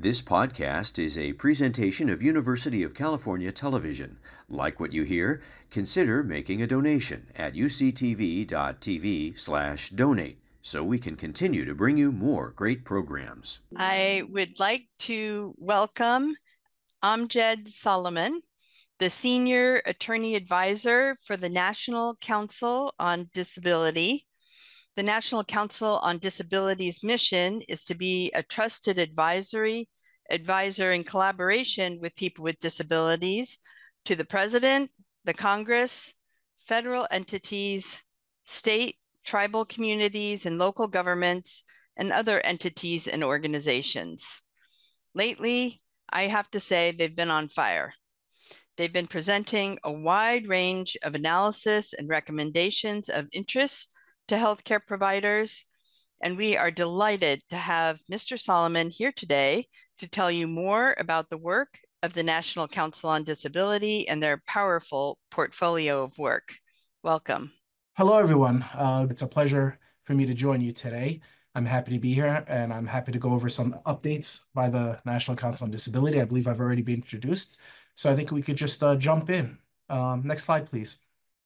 This podcast is a presentation of University of California Television. Like what you hear? Consider making a donation at uctv.tv/donate so we can continue to bring you more great programs. I would like to welcome Amjad Solomon, the Senior Attorney Advisor for the National Council on Disability. The National Council on Disability's mission is to be a trusted advisor in collaboration with people with disabilities to the President, the Congress, federal entities, state, tribal communities, and local governments, and other entities and organizations. Lately, I have to say they've been on fire. They've been presenting a wide range of analysis and recommendations of interest to healthcare providers, and we are delighted to have Mr. Solomon here today to tell you more about the work of the National Council on Disability and their powerful portfolio of work. Welcome. Hello, everyone. It's a pleasure for me to join you today. I'm happy to be here, and I'm happy to go over some updates by the National Council on Disability. I believe I've already been introduced, so I think we could just jump in. Next slide, please.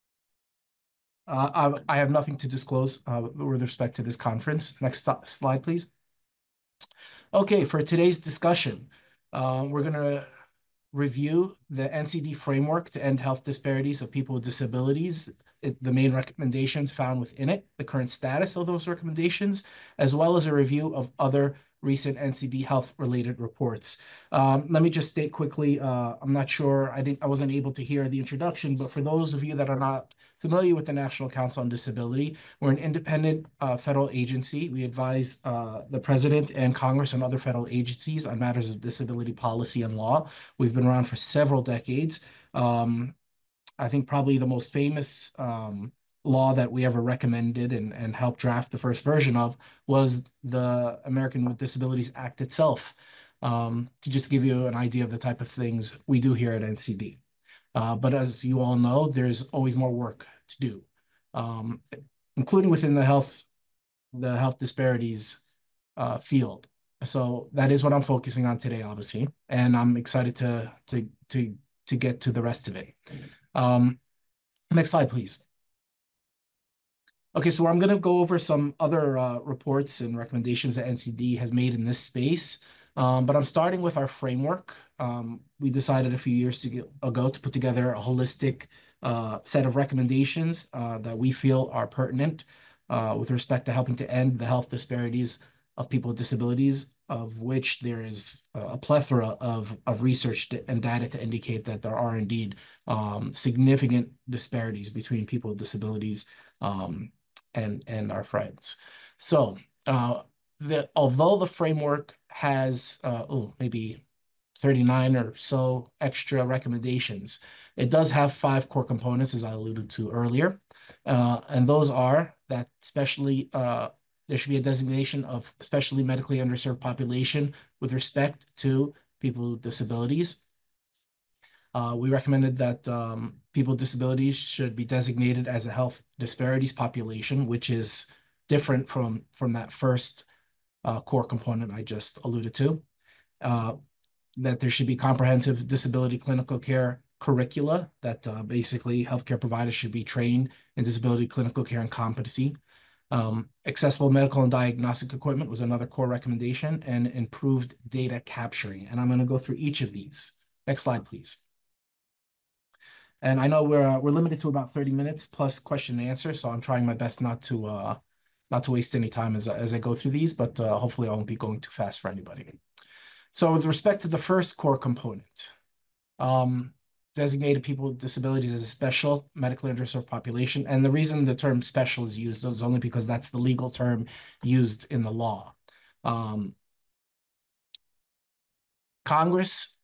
I have nothing to disclose with respect to this conference. Next slide, please. Okay, for today's discussion, we're going to review the NCD framework to end health disparities of people with disabilities, the main recommendations found within it, the current status of those recommendations, as well as a review of other recent NCD health-related reports. Let me just state quickly, I'm not sure, I wasn't able to hear the introduction, but for those of you that are not familiar with the National Council on Disability, we're an independent federal agency. We advise the President and Congress and other federal agencies on matters of disability policy and law. We've been around for several decades. I think probably the most famous law that we ever recommended and helped draft the first version of was the American with Disabilities Act itself, to just give you an idea of the type of things we do here at NCD. But as you all know, there's always more work to do, including within the health disparities field. So that is what I'm focusing on today, obviously, and I'm excited to get to the rest of it. Next slide, please. Okay, so I'm going to go over some other reports and recommendations that NCD has made in this space, but I'm starting with our framework. We decided a few years ago to put together a holistic set of recommendations that we feel are pertinent with respect to helping to end the health disparities of people with disabilities, of which there is a plethora of research and data to indicate that there are indeed significant disparities between people with disabilities and our friends. So although the framework has maybe 39 or so extra recommendations, it does have 5 core components, as I alluded to earlier. And those are that there should be a designation of especially medically underserved population with respect to people with disabilities. We recommended that people with disabilities should be designated as a health disparities population, which is different from that first core component I just alluded to. That there should be comprehensive disability clinical care curricula, that basically healthcare providers should be trained in disability clinical care and competency. Accessible medical and diagnostic equipment was another core recommendation, and improved data capturing. And I'm going to go through each of these. Next slide, please. And I know we're limited to about 30 minutes plus question and answer, so I'm trying my best not to waste any time as I go through these, but hopefully I won't be going too fast for anybody. So with respect to the first core component, designated people with disabilities as a special medically underserved population. And the reason the term special is used is only because that's the legal term used in the law. Congress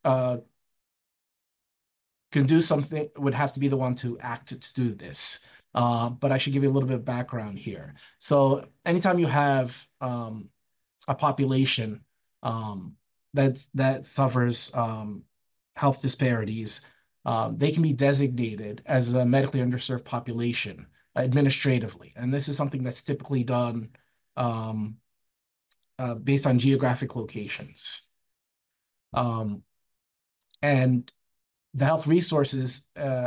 can do something, would have to be the one to act to do this. But I should give you a little bit of background here. So anytime you have a population that suffers health disparities, they can be designated as a medically underserved population administratively. And this is something that's typically done based on geographic locations. And the Health Resources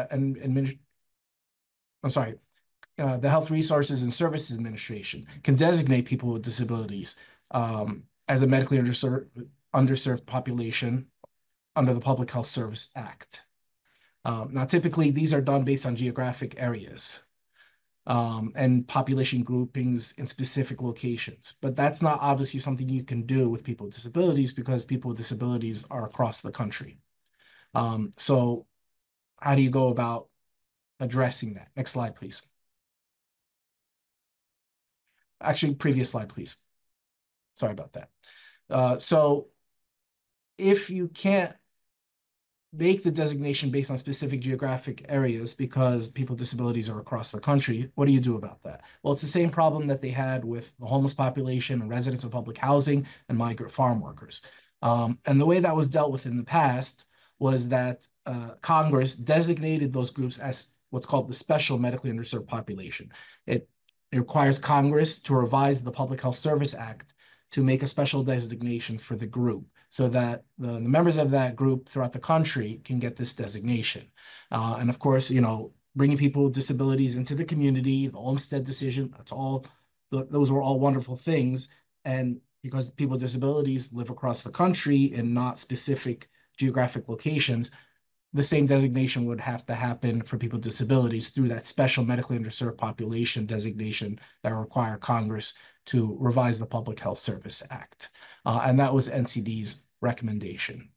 the Health Resources and Services Administration can designate people with disabilities as a medically underserved population under the Public Health Service Act. Now, typically, these are done based on geographic areas and population groupings in specific locations. But that's not obviously something you can do with people with disabilities because people with disabilities are across the country. So how do you go about addressing that? Next slide, please. Actually, previous slide, please. Sorry about that. So if you can't make the designation based on specific geographic areas because people with disabilities are across the country, what do you do about that? Well, it's the same problem that they had with the homeless population and residents of public housing and migrant farm workers. And the way that was dealt with in the past was that Congress designated those groups as what's called the special medically underserved population. It requires Congress to revise the Public Health Service Act to make a special designation for the group so that the members of that group throughout the country can get this designation. And of course, bringing people with disabilities into the community, the Olmstead decision, those were all wonderful things. And because people with disabilities live across the country in not specific geographic locations, the same designation would have to happen for people with disabilities through that special medically underserved population designation that require Congress to revise the Public Health Service Act. And that was NCD's recommendation.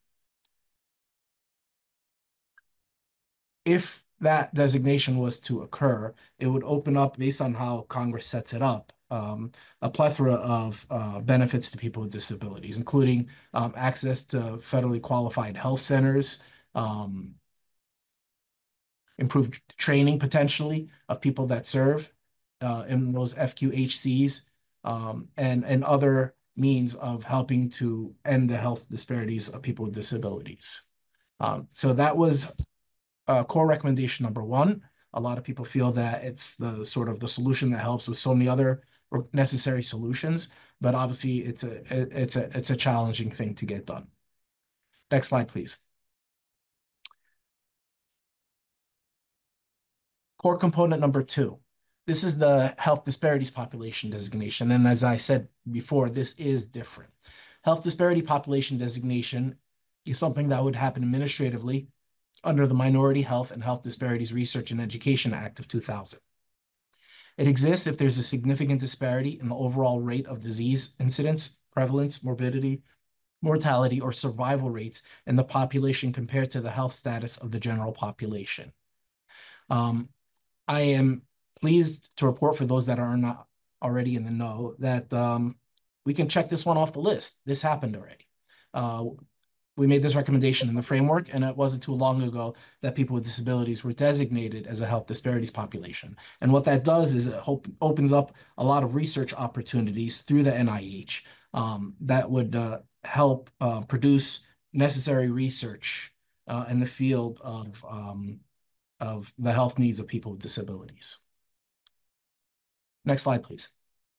If that designation was to occur, it would open up, based on how Congress sets it up, a plethora of benefits to people with disabilities, including access to federally qualified health centers, improved training potentially of people that serve in those FQHCs, and other means of helping to end the health disparities of people with disabilities. So that was core recommendation number one. A lot of people feel that it's the solution that helps with so many other necessary solutions, but obviously it's a challenging thing to get done. Next slide, please. Core component number two. This is the health disparities population designation. And as I said before, this is different. Health disparity population designation is something that would happen administratively under the Minority Health and Health Disparities Research and Education Act of 2000. It exists if there's a significant disparity in the overall rate of disease incidence, prevalence, morbidity, mortality, or survival rates in the population compared to the health status of the general population. I am pleased to report, for those that are not already in the know, that we can check this one off the list. This happened already. We made this recommendation in the framework, and it wasn't too long ago that people with disabilities were designated as a health disparities population. And what that does is it opens up a lot of research opportunities through the NIH that would help produce necessary research in the field of the health needs of people with disabilities. Next slide, please.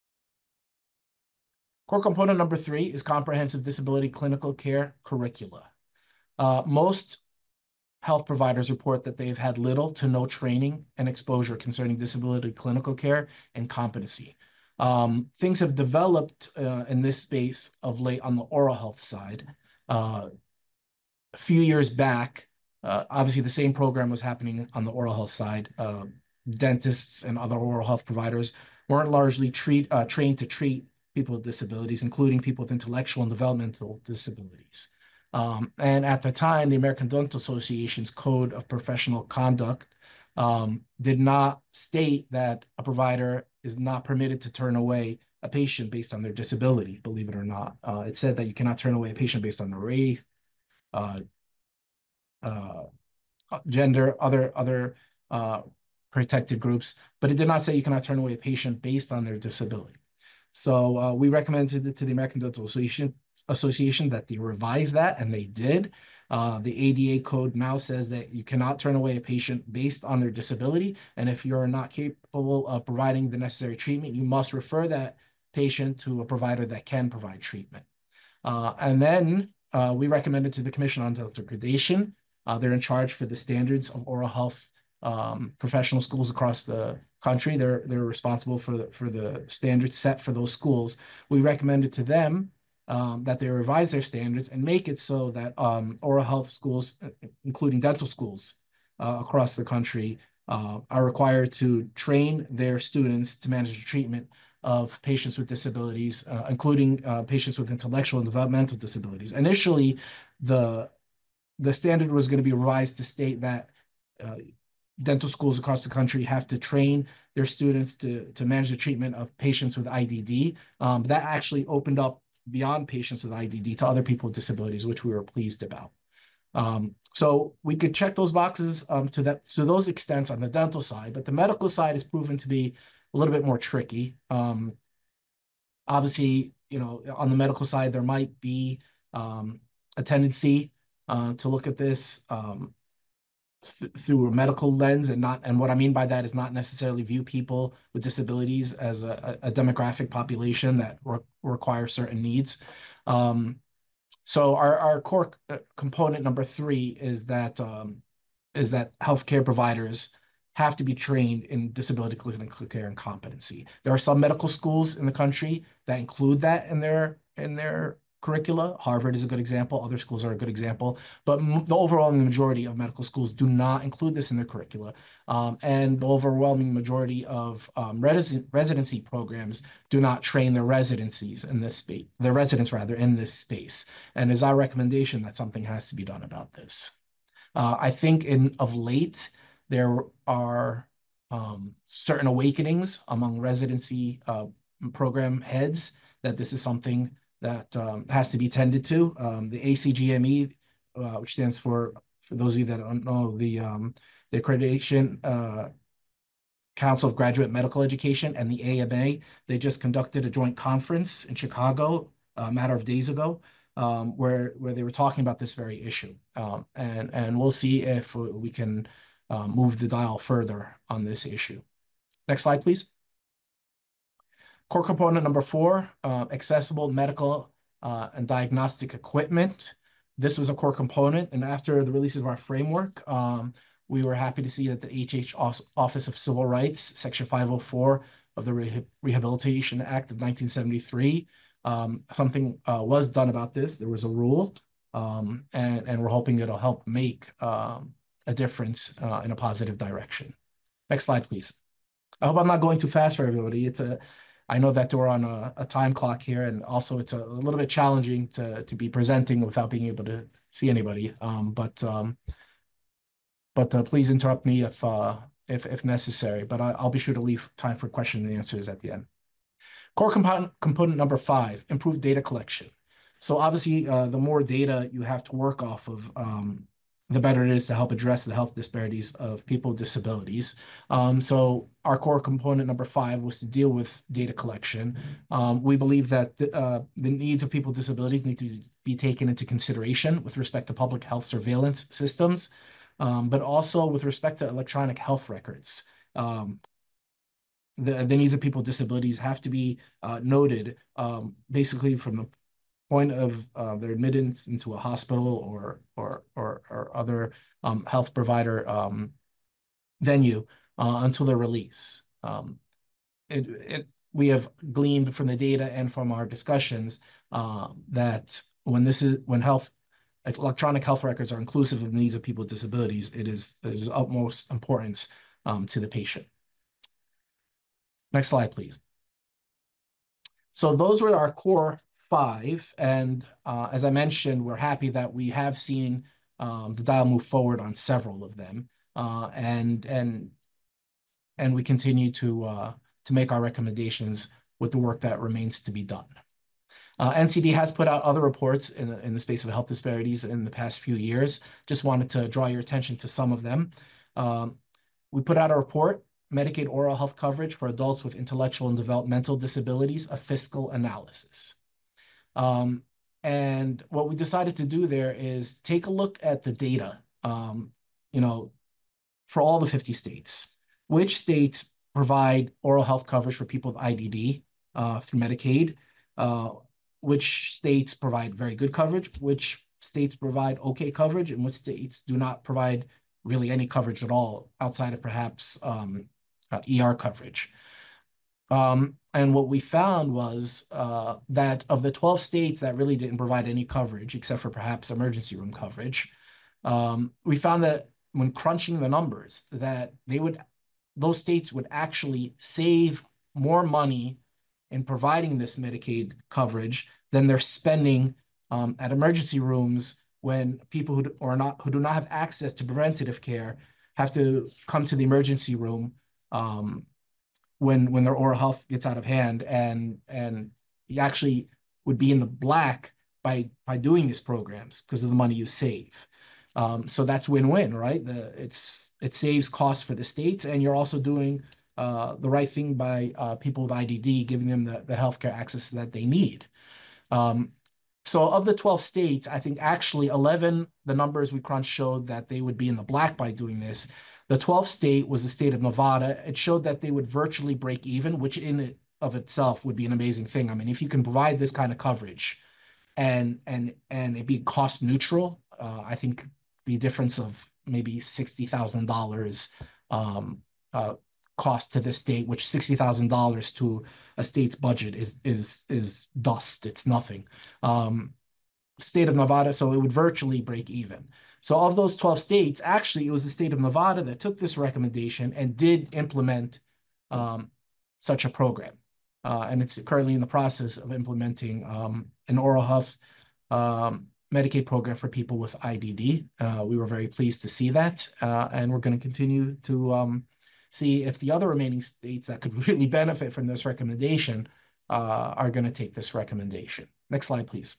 Core component number three is comprehensive disability clinical care curricula. Most health providers report that they've had little to no training and exposure concerning disability clinical care and competency. Things have developed in this space of late on the oral health side. A few years back, obviously the same program was happening on the oral health side. Dentists and other oral health providers weren't largely trained to treat people with disabilities, including people with intellectual and developmental disabilities. And at the time, the American Dental Association's Code of Professional Conduct did not state that a provider is not permitted to turn away a patient based on their disability, believe it or not. It said that you cannot turn away a patient based on their race, gender, other protected groups, but it did not say you cannot turn away a patient based on their disability. So we recommended it to the American Dental Association that they revise that, and they did. The ADA code now says that you cannot turn away a patient based on their disability, and if you're not capable of providing the necessary treatment, you must refer that patient to a provider that can provide treatment. And then we recommended to the Commission on Dental Accreditation. They're in charge for the standards of oral health professional schools across the country. They're responsible for the standards set for those schools. We recommended to them that they revise their standards and make it so that oral health schools, including dental schools across the country, are required to train their students to manage the treatment of patients with disabilities, including patients with intellectual and developmental disabilities. Initially, the standard was going to be revised to state that dental schools across the country have to train their students to manage the treatment of patients with IDD. That actually opened up beyond patients with IDD to other people with disabilities, which we were pleased about. So we could check those boxes to those extents on the dental side, but the medical side has proven to be a little bit more tricky. Obviously, on the medical side, there might be a tendency to look at this through a medical lens, and what I mean by that is not necessarily view people with disabilities as a demographic population that require certain needs. So our core component number 3 is that healthcare providers have to be trained in disability clinical care and competency. There are some medical schools in the country that include that in their curricula. Harvard is a good example. Other schools are a good example. But the overwhelming majority of medical schools do not include this in their curricula. And the overwhelming majority of residency programs do not train their residents in this space. And it's our recommendation that something has to be done about this. I think of late, there are certain awakenings among residency program heads that this is something that has to be tended to. The ACGME, which stands for those of you that don't know, the Accreditation Council of Graduate Medical Education, and the AMA, they just conducted a joint conference in Chicago a matter of days ago, where they were talking about this very issue. And we'll see if we can move the dial further on this issue. Next slide, please. Core component number 4, accessible medical and diagnostic equipment. This was a core component, and after the release of our framework, we were happy to see that the HH Office of Civil Rights, Section 504 of the Rehabilitation Act of 1973, something was done about this. There was a rule, and we're hoping it'll help make a difference in a positive direction. Next slide, please. I hope I'm not going too fast for everybody. I know that we're on a time clock here, and also it's a little bit challenging to be presenting without being able to see anybody. But please interrupt me if necessary. But I'll be sure to leave time for question and answers at the end. Core component number 5, improved data collection. So obviously, the more data you have to work off of, the better it is to help address the health disparities of people with disabilities. So our core component number 5 was to deal with data collection. We believe that the needs of people with disabilities need to be taken into consideration with respect to public health surveillance systems, but also with respect to electronic health records. The needs of people with disabilities have to be noted basically from the point of their admittance into a hospital or other health provider venue until their release. We have gleaned from the data and from our discussions that when electronic health records are inclusive of the needs of people with disabilities, it is utmost importance to the patient. Next slide, please. So those were our core 5, and as I mentioned, we're happy that we have seen the dial move forward on several of them, and we continue to make our recommendations with the work that remains to be done. NCD has put out other reports in the space of health disparities in the past few years. Just wanted to draw your attention to some of them. We put out a report, Medicaid Oral Health Coverage for Adults with Intellectual and Developmental Disabilities, a Fiscal Analysis. And what we decided to do there is take a look at the data, for all the 50 states. Which states provide oral health coverage for people with IDD through Medicaid? which states provide very good coverage, which states provide okay coverage, and which states do not provide really any coverage at all outside of perhaps ER coverage. And what we found was that of the 12 states that really didn't provide any coverage, except for perhaps emergency room coverage, we found that when crunching the numbers, that those states would actually save more money in providing this Medicaid coverage than they're spending at emergency rooms when people who do not have access to preventative care have to come to the emergency room when their oral health gets out of hand, and you actually would be in the black by doing these programs because of the money you save. So that's win-win, right? It saves costs for the states, and you're also doing the right thing by people with IDD, giving them the healthcare access that they need. So of the 12 states, I think actually 11, the numbers we crunched showed that they would be in the black by doing this. The 12th state was the state of Nevada. It showed that they would virtually break even, which in and of itself would be an amazing thing. I mean, if you can provide this kind of coverage and it be cost neutral, I think the difference of maybe $60,000 cost to the state, which $60,000 to a state's budget is dust. It's nothing. State of Nevada, so it would virtually break even. So of those 12 states, actually, it was the state of Nevada that took this recommendation and did implement such a program. And it's currently in the process of implementing an oral health Medicaid program for people with IDD. We were very pleased to see that, and we're going to continue to see if the other remaining states that could really benefit from this recommendation are going to take this recommendation. Next slide, please.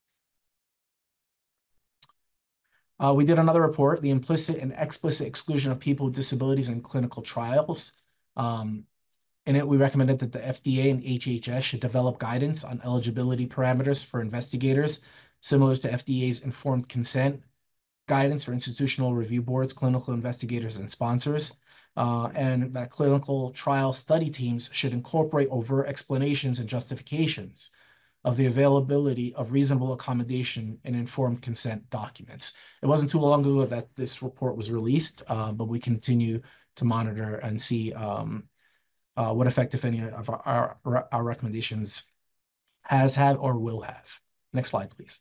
We did another report, the implicit and explicit exclusion of people with disabilities in clinical trials. In it, we recommended that the FDA and HHS should develop guidance on eligibility parameters for investigators, similar to FDA's informed consent guidance for institutional review boards, clinical investigators, and sponsors. And that clinical trial study teams should incorporate overt explanations and justifications of the availability of reasonable accommodation in informed consent documents. It wasn't too long ago that this report was released, but we continue to monitor and see what effect, if any, of our recommendations has had or will have. Next slide, please.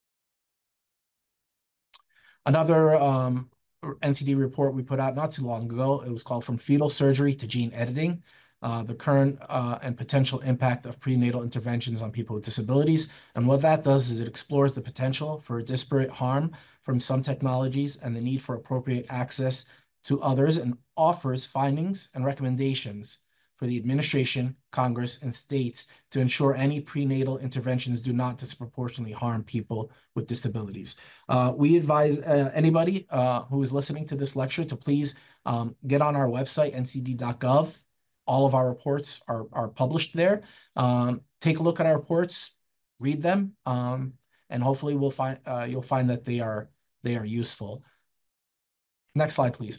Another NCD report we put out not too long ago, it was called From Fetal Surgery to Gene Editing, the current and potential impact of prenatal interventions on people with disabilities. And what that does is it explores the potential for disparate harm from some technologies and the need for appropriate access to others, and offers findings and recommendations for the administration, Congress, and states to ensure any prenatal interventions do not disproportionately harm people with disabilities. We advise anybody who is listening to this lecture to please get on our website, ncd.gov. All of our reports are published there. Take a look at our reports, read them, and hopefully you'll find that they are useful. Next slide, please.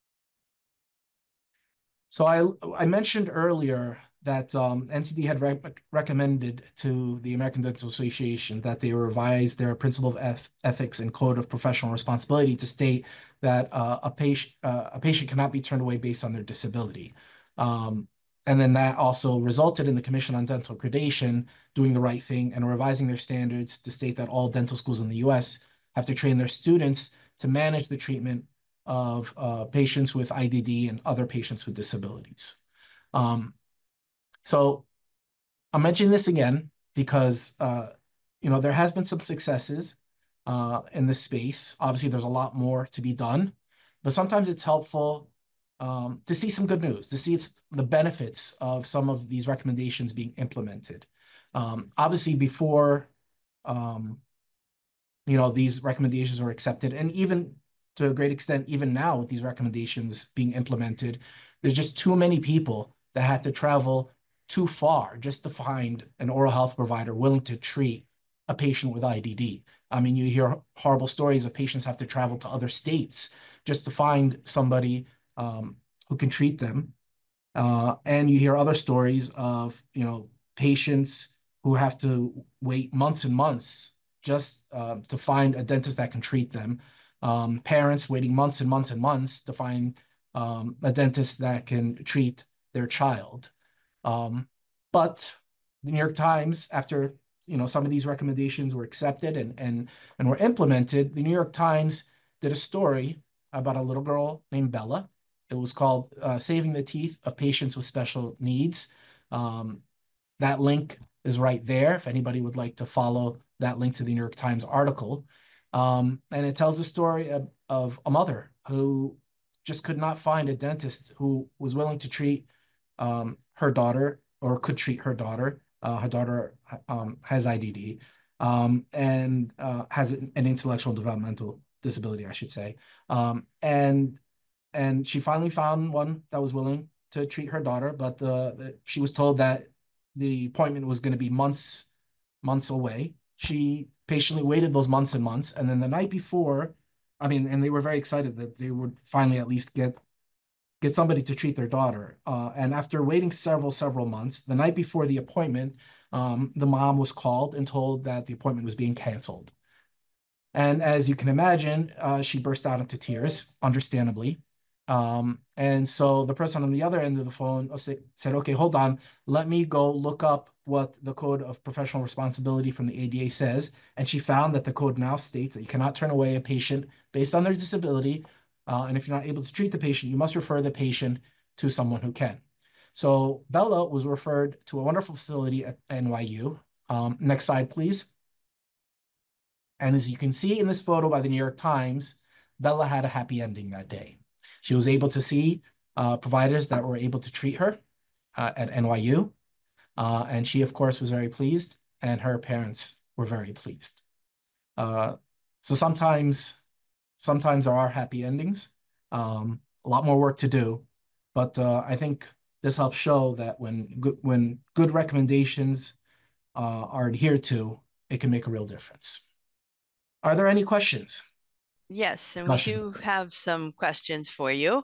So I mentioned earlier that NCD had recommended to the American Dental Association that they revise their Principle of Ethics and Code of Professional Responsibility to state that a patient cannot be turned away based on their disability. And then that also resulted in the Commission on Dental Accreditation doing the right thing and revising their standards to state that all dental schools in the U.S. have to train their students to manage the treatment of patients with IDD and other patients with disabilities. So I'm mentioning this again because there has been some successes in this space. Obviously, there's a lot more to be done, but sometimes it's helpful to see some good news, to see the benefits of some of these recommendations being implemented. Obviously, before these recommendations were accepted, and even to a great extent, even now with these recommendations being implemented, there's just too many people that had to travel too far just to find an oral health provider willing to treat a patient with IDD. I mean, you hear horrible stories of patients have to travel to other states just to find somebody who can treat them. And you hear other stories of, patients who have to wait months and months just to find a dentist that can treat them. Parents waiting months and months and months to find a dentist that can treat their child. But the New York Times, after some of these recommendations were accepted and were implemented, the New York Times did a story about a little girl named Bella. It was called "Saving the Teeth of Patients with Special Needs." That link is right there if anybody would like to follow that link to the New York Times article. And it tells the story of a mother who just could not find a dentist who was willing to treat her daughter or could treat her daughter. Her daughter has IDD and has an intellectual developmental disability, I should say. And she finally found one that was willing to treat her daughter, but she was told that the appointment was going to be months away. She patiently waited those months and months, and then the night before, and they were very excited that they would finally at least get somebody to treat their daughter. And after waiting several months, the night before the appointment, the mom was called and told that the appointment was being canceled. And as you can imagine, she burst out into tears, understandably. And so the person on the other end of the phone said, "Okay, hold on. Let me go look up what the Code of Professional Responsibility from the ADA says." And she found that the code now states that you cannot turn away a patient based on their disability. And if you're not able to treat the patient, you must refer the patient to someone who can. So Bella was referred to a wonderful facility at NYU. Next slide, please. And as you can see in this photo by the New York Times, Bella had a happy ending that day. She was able to see providers that were able to treat her at NYU. And she, of course, was very pleased, and her parents were very pleased. So sometimes there are happy endings, a lot more work to do. But I think this helps show that when good recommendations are adhered to, it can make a real difference. Are there any questions? Yes, and we do have some questions for you.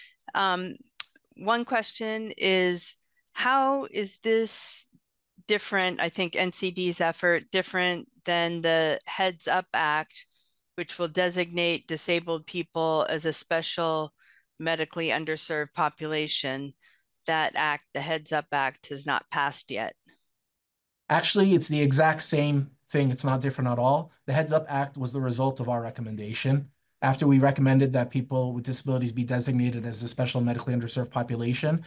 One question is, how is this different, I think NCD's effort, different than the Heads Up Act, which will designate disabled people as a special medically underserved population? That act, the Heads Up Act, has not passed yet. Actually, it's the exact same thing. It's not different at all. The Heads Up Act was the result of our recommendation. After we recommended that people with disabilities be designated as a special medically underserved population,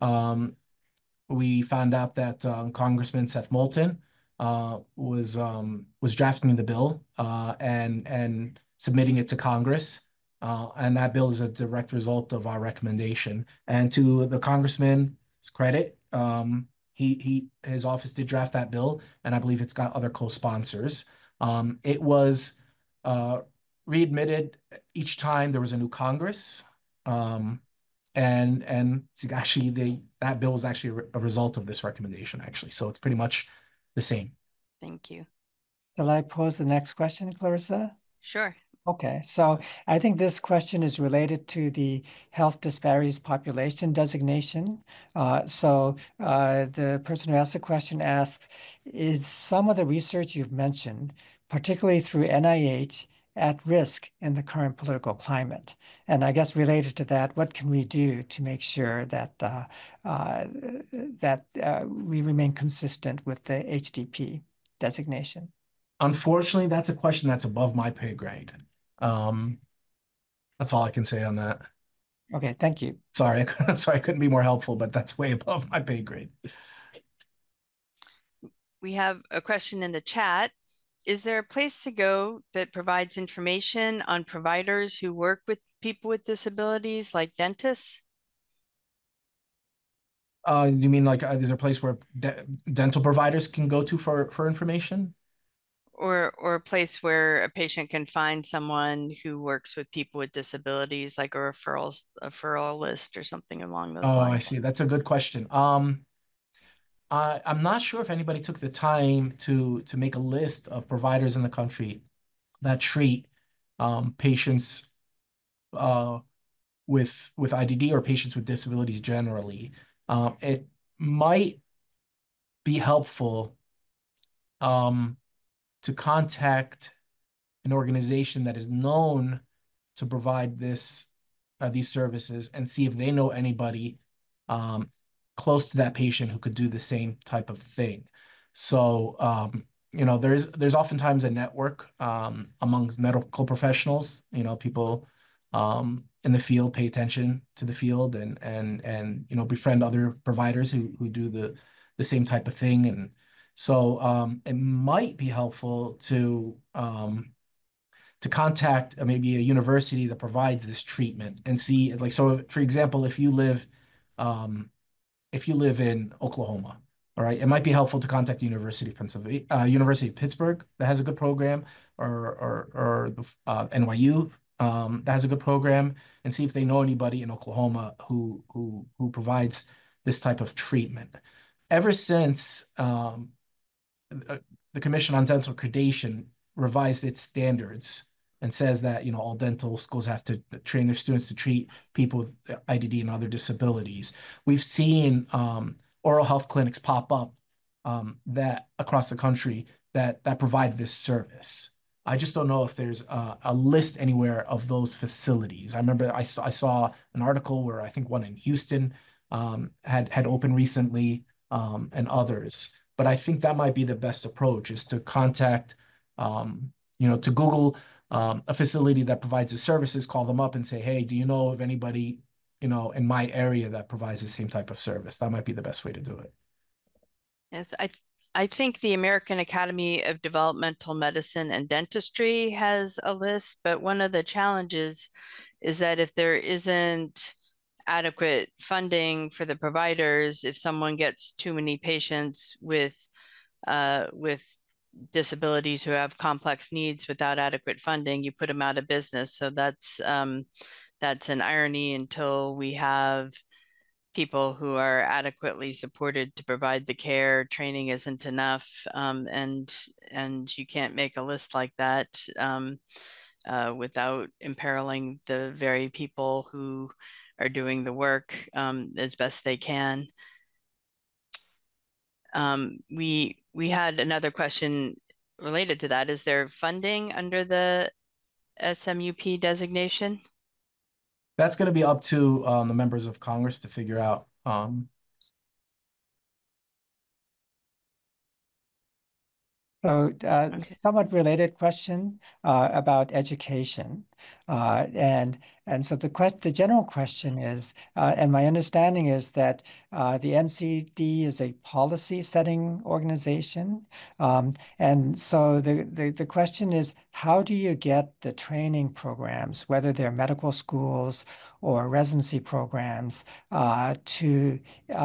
we found out that Congressman Seth Moulton was drafting the bill and submitting it to Congress. And that bill is a direct result of our recommendation. And to the congressman's credit, his office did draft that bill, and I believe it's got other co-sponsors. It was readmitted each time there was a new Congress. And actually, that bill was actually a result of this recommendation, actually. So it's pretty much the same. Thank you. Shall I pose the next question, Clarissa? Sure. Okay, so I think this question is related to the health disparities population designation. The person who asked the question asks, is some of the research you've mentioned, particularly through NIH, at risk in the current political climate? And I guess related to that, what can we do to make sure that we remain consistent with the HDP designation? Unfortunately, that's a question that's above my pay grade. That's all I can say on that. Okay, thank you. Sorry, I'm sorry I couldn't be more helpful, but that's way above my pay grade. We have a question in the chat. Is there a place to go that provides information on providers who work with people with disabilities, like dentists? You mean like is there a place where dental providers can go to for information? Or a place where a patient can find someone who works with people with disabilities, like a referral list or something along those lines? Oh, I see. That's a good question. I'm not sure if anybody took the time to make a list of providers in the country that treat patients with IDD or patients with disabilities generally. It might be helpful to contact an organization that is known to provide these services and see if they know anybody close to that patient who could do the same type of thing. So, there's oftentimes a network among medical professionals. People in the field pay attention to the field and befriend other providers who do the same type of thing. And so it might be helpful to contact maybe a university that provides this treatment and see, like, so for example, if you live in Oklahoma, all right, it might be helpful to contact the University of Pennsylvania, University of Pittsburgh that has a good program, or the NYU that has a good program, and see if they know anybody in Oklahoma who provides this type of treatment. Ever since the Commission on Dental Accreditation revised its standards and says that all dental schools have to train their students to treat people with IDD and other disabilities, we've seen oral health clinics pop up that across the country that provide this service. I just don't know if there's a list anywhere of those facilities. I remember I saw an article where I think one in Houston had opened recently, and others. But I think that might be the best approach, is to contact, to Google a facility that provides the services, call them up and say, hey, do you know of anybody, in my area that provides the same type of service? That might be the best way to do it. Yes, I think the American Academy of Developmental Medicine and Dentistry has a list, but one of the challenges is that if there isn't adequate funding for the providers, if someone gets too many patients with disabilities who have complex needs without adequate funding, you put them out of business. So that's an irony until we have people who are adequately supported to provide the care. Training isn't enough, and you can't make a list like that without imperiling the very people who are doing the work as best they can. We had another question related to that. Is there funding under the SMUP designation? That's going to be up to the members of Congress to figure out. So, somewhat related question about education, and so the general question is, and my understanding is that the NCD is a policy setting organization, and so the question is, how do you get the training programs, whether they're medical schools or residency programs, to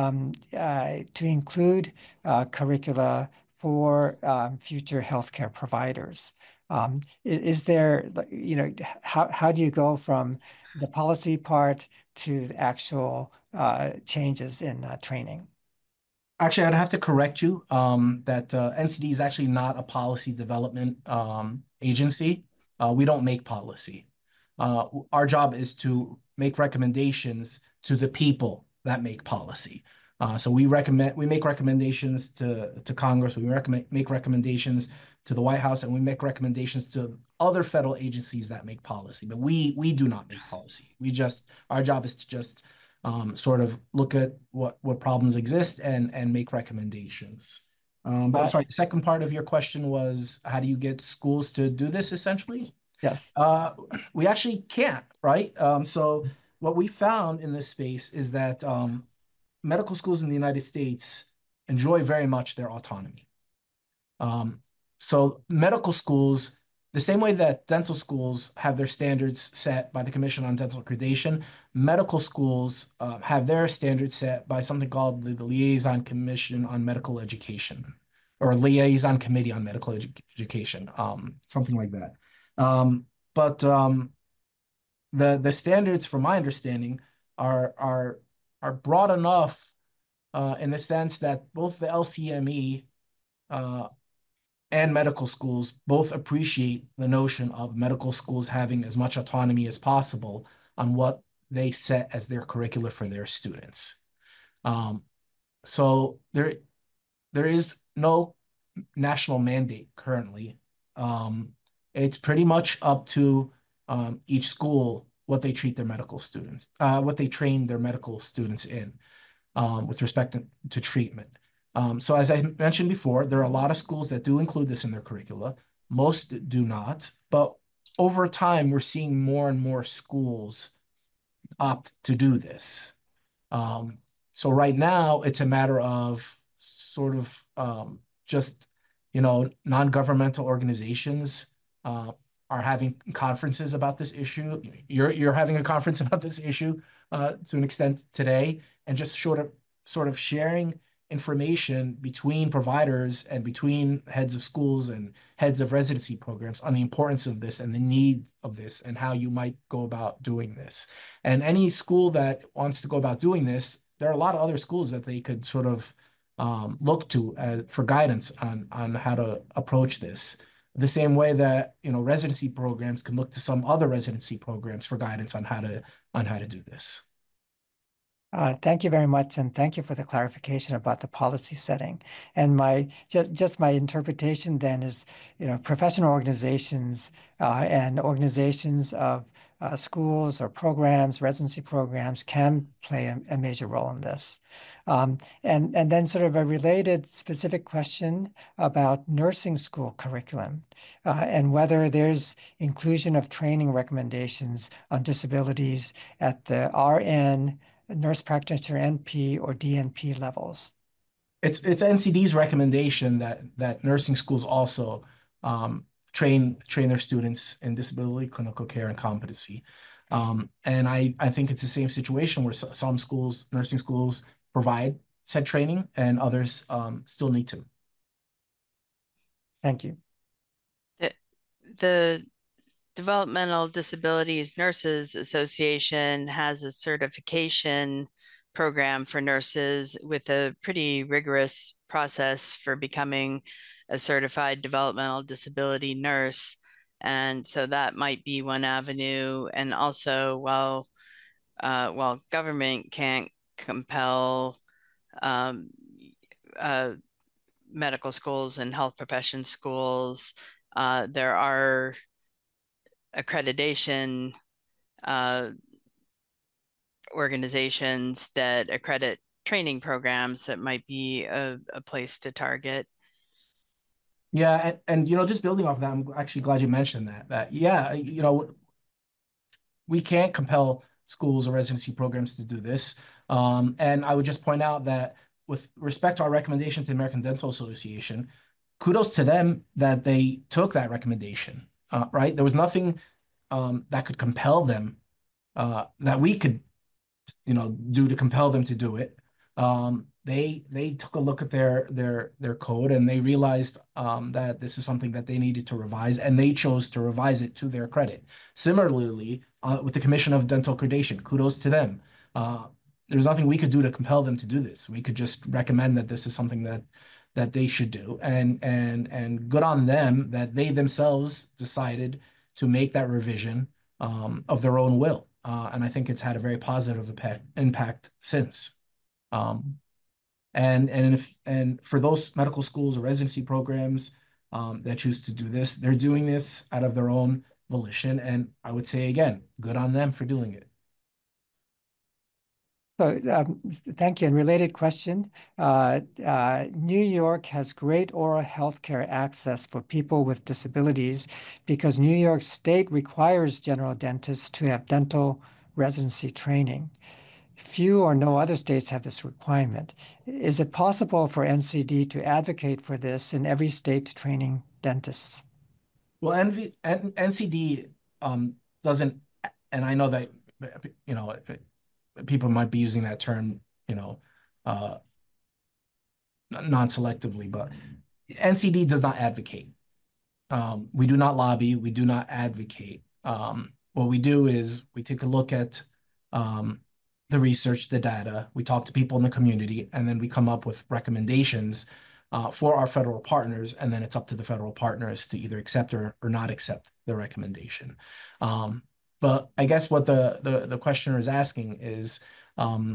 include curricula for future healthcare providers? Is there, how do you go from the policy part to the actual changes in training? Actually, I'd have to correct you that NCD is actually not a policy development agency. We don't make policy. Our job is to make recommendations to the people that make policy. So we make recommendations to Congress, we make recommendations to the White House, and we make recommendations to other federal agencies that make policy. But we do not make policy. Our job is to just sort of look at what problems exist and make recommendations. But I'm sorry, the second part of your question was, how do you get schools to do this, essentially? Yes. We actually can't, right? So what we found in this space is that medical schools in the United States enjoy very much their autonomy. So medical schools, the same way that dental schools have their standards set by the Commission on Dental Accreditation, medical schools have their standards set by something called the Liaison Commission on Medical Education, or Liaison Committee on Medical Education, something like that. But the standards, from my understanding, are broad enough in the sense that both the LCME and medical schools both appreciate the notion of medical schools having as much autonomy as possible on what they set as their curricula for their students. So there is no national mandate currently. It's pretty much up to each school what they treat their medical students, what they train their medical students in with respect to treatment. So as I mentioned before, there are a lot of schools that do include this in their curricula. Most do not, but over time, we're seeing more and more schools opt to do this. So right now, it's a matter of sort of just, non-governmental organizations are having conferences about this issue. You're having a conference about this issue to an extent today, and just sort of sharing information between providers and between heads of schools and heads of residency programs on the importance of this and the need of this and how you might go about doing this. And any school that wants to go about doing this, there are a lot of other schools that they could sort of look to for guidance on how to approach this. The same way that residency programs can look to some other residency programs for guidance on how to do this. Thank you very much, and thank you for the clarification about the policy setting. And just my interpretation then is, professional organizations and organizations of schools or programs, residency programs can play a major role in this. And then sort of a related specific question about nursing school curriculum and whether there's inclusion of training recommendations on disabilities at the RN, nurse practitioner NP or DNP levels. It's NCD's recommendation that nursing schools also train their students in disability, clinical care, and competency. And I think it's the same situation where some schools, nursing schools, provide said training and others still need to. Thank you. The Developmental Disabilities Nurses Association has a certification program for nurses with a pretty rigorous process for becoming a certified developmental disability nurse. And so that might be one avenue. And also, while government can't compel medical schools and health profession schools, there are accreditation organizations that accredit training programs that might be a place to target. Yeah, and just building off of that, I'm actually glad you mentioned that yeah, we can't compel schools or residency programs to do this. And I would just point out that with respect to our recommendation to the American Dental Association, kudos to them that they took that recommendation, right? There was nothing that could compel them, that we could, do to compel them to do it. They took a look at their code and they realized that this is something that they needed to revise, and they chose to revise it to their credit. Similarly, with the Commission of Dental Accreditation, kudos to them. There's nothing we could do to compel them to do this. We could just recommend that this is something that they should do, and good on them that they themselves decided to make that revision of their own will. And I think it's had a very positive impact since. And for those medical schools or residency programs that choose to do this, they're doing this out of their own volition. And I would say, again, good on them for doing it. So thank you. And related question, New York has great oral health care access for people with disabilities because New York State requires general dentists to have dental residency training. Few or no other states have this requirement. Is it possible for NCD to advocate for this in every state training dentists? Well, NCD doesn't, and I know that, people might be using that term, non-selectively, but NCD does not advocate. We do not lobby. We do not advocate. What we do is we take a look at the research, the data. We talk to people in the community, and then we come up with recommendations for our federal partners, and then it's up to the federal partners to either accept or not accept the recommendation. But I guess what the questioner is asking is,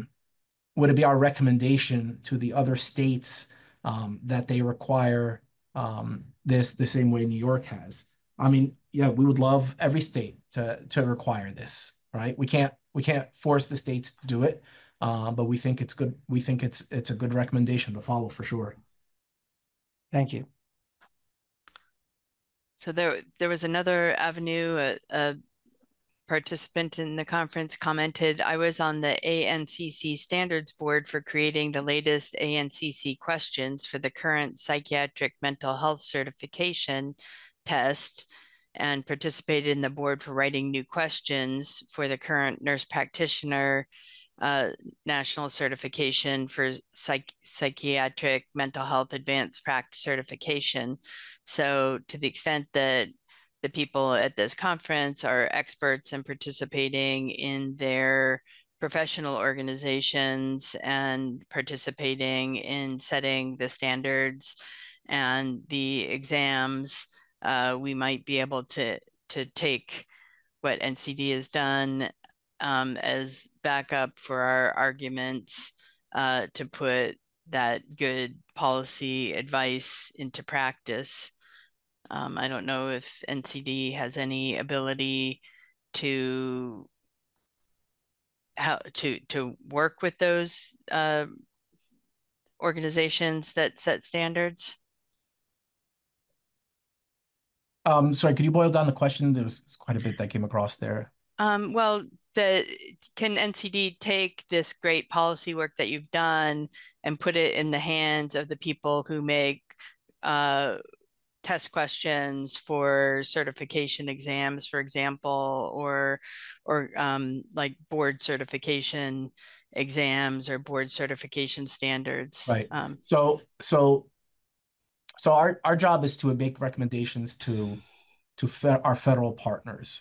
would it be our recommendation to the other states that they require this the same way New York has. I mean, yeah, we would love every state to require this, right? We can't force the states to do it, but we think it's good. We think it's a good recommendation to follow for sure. Thank you. So there was another avenue. A participant in the conference commented, I was on the ANCC standards board for creating the latest ANCC questions for the current psychiatric mental health certification test and participated in the board for writing new questions for the current nurse practitioner national certification for psychiatric mental health advanced practice certification. So to the extent that the people at this conference are experts and participating in their professional organizations and participating in setting the standards and the exams, we might be able to take what NCD has done as backup for our arguments to put that good policy advice into practice. I don't know if NCD has any ability to work with those organizations that set standards. Sorry, could you boil down the question? There was quite a bit that came across there. Well, can NCD take this great policy work that you've done and put it in the hands of the people who make test questions for certification exams, for example, or like board certification exams or board certification standards? Right. So our job is to make recommendations to our federal partners.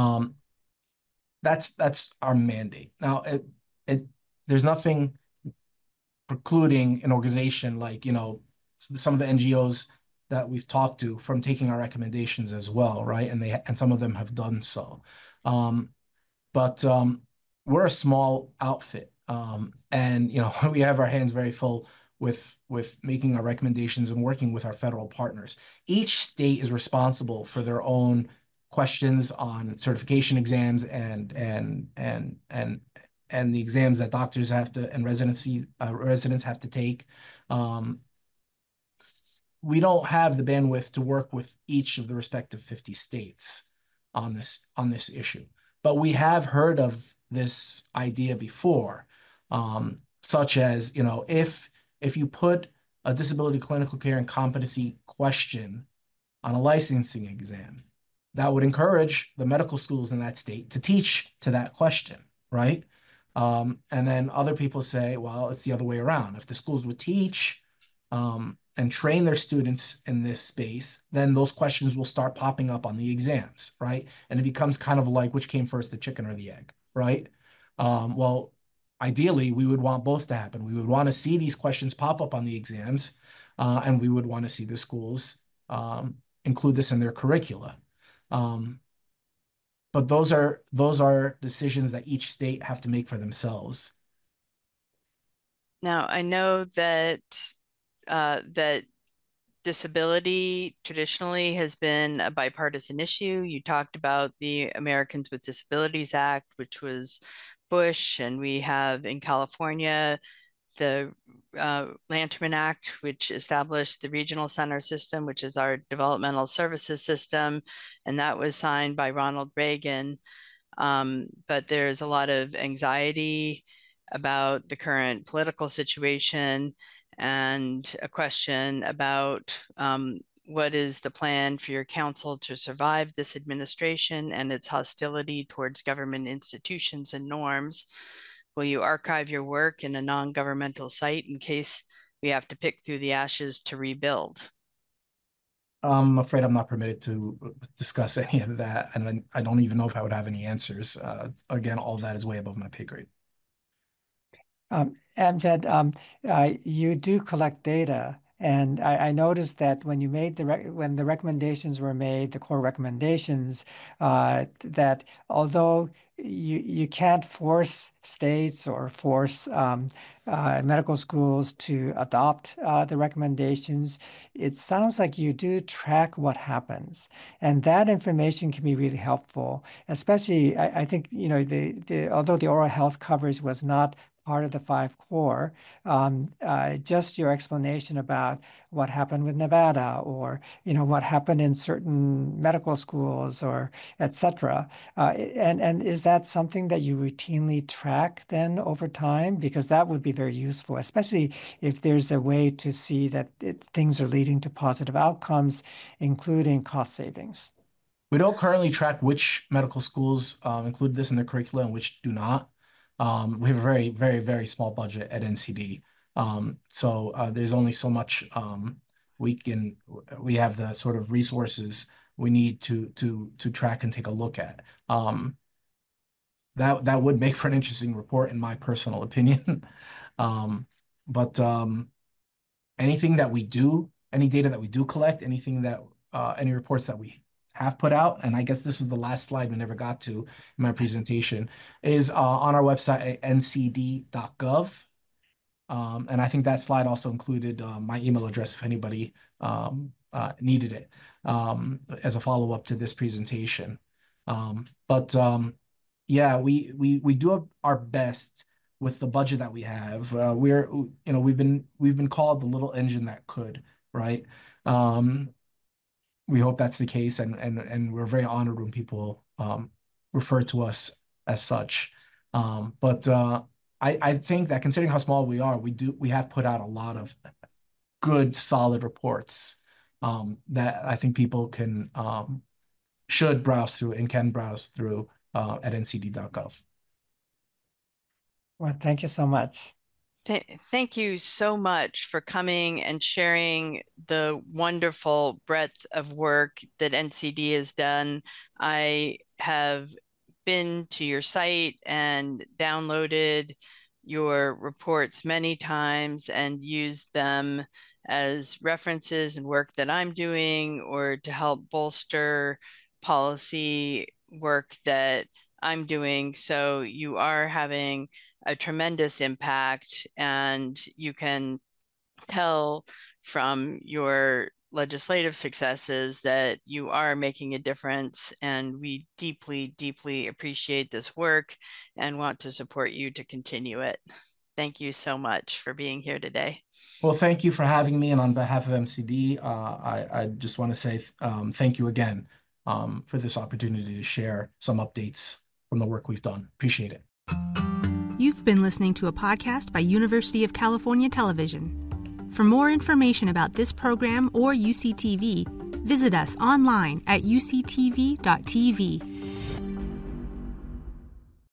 That's our mandate. Now, there's nothing precluding an organization like, some of the NGOs that we've talked to from taking our recommendations as well, right? And some of them have done so. But we're a small outfit, and we have our hands very full with making our recommendations and working with our federal partners. Each state is responsible for their own questions on certification exams and the exams that doctors have to and residents have to take. We don't have the bandwidth to work with each of the respective 50 states on this issue, but we have heard of this idea before, such as if you put a disability clinical care and competency question on a licensing exam, that would encourage the medical schools in that state to teach to that question, right? And then other people say, well, it's the other way around. If the schools would teach and train their students in this space, then those questions will start popping up on the exams, right? And it becomes kind of like which came first, the chicken or the egg, right? Well, ideally, we would want both to happen. We would want to see these questions pop up on the exams, and we would want to see the schools include this in their curricula. But those are decisions that each state have to make for themselves. Now, I know that that disability traditionally has been a bipartisan issue. You talked about the Americans with Disabilities Act, which was Bush, and we have in California the Lanterman Act, which established the regional center system, which is our developmental services system, and that was signed by Ronald Reagan. But there's a lot of anxiety about the current political situation and a question about what is the plan for your council to survive this administration and its hostility towards government institutions and norms. Will you archive your work in a non-governmental site in case we have to pick through the ashes to rebuild? I'm afraid I'm not permitted to discuss any of that, and I don't even know if I would have any answers. Again, all of that is way above my pay grade. Amjad, you do collect data And I noticed that when you made when the recommendations were made, the core recommendations, that although you can't force states or force medical schools to adopt the recommendations, it sounds like you do track what happens, and that information can be really helpful. Especially, I think although the oral health coverage was not part of the 5 core, just your explanation about what happened with Nevada, or what happened in certain medical schools, or etc. And is that something that you routinely track then over time? Because that would be very useful, especially if there's a way to see that things are leading to positive outcomes, including cost savings. We don't currently track which medical schools include this in their curricula and which do not. We have a very, very, very small budget at NCD. So there's only so much we have the sort of resources we need to track and take a look at. That would make for an interesting report, in my personal opinion. But anything that we do, any data that we do collect, anything that any reports that we have put out, and I guess this was the last slide we never got to in my presentation, is on our website at ncd.gov. And I think that slide also included my email address if anybody needed it as a follow-up to this presentation. Yeah, we do our best with the budget that we have. We've been called the little engine that could, right? We hope that's the case, and we're very honored when people refer to us as such. I think that considering how small we are, we have put out a lot of good, solid reports that I think people should browse through and can browse through at ncd.gov. Well, thank you so much. Thank you so much for coming and sharing the wonderful breadth of work that NCD has done. I have been to your site and downloaded your reports many times and used them as references and work that I'm doing, or to help bolster policy work that I'm doing. So you are having a tremendous impact, and you can tell from your legislative successes that you are making a difference, and we deeply, deeply appreciate this work and want to support you to continue it. Thank you so much for being here today. Well, thank you for having me, and on behalf of MCD, I just want to say thank you again for this opportunity to share some updates from the work we've done. Appreciate it. You've been listening to a podcast by University of California Television. For more information about this program or UCTV, visit us online at uctv.tv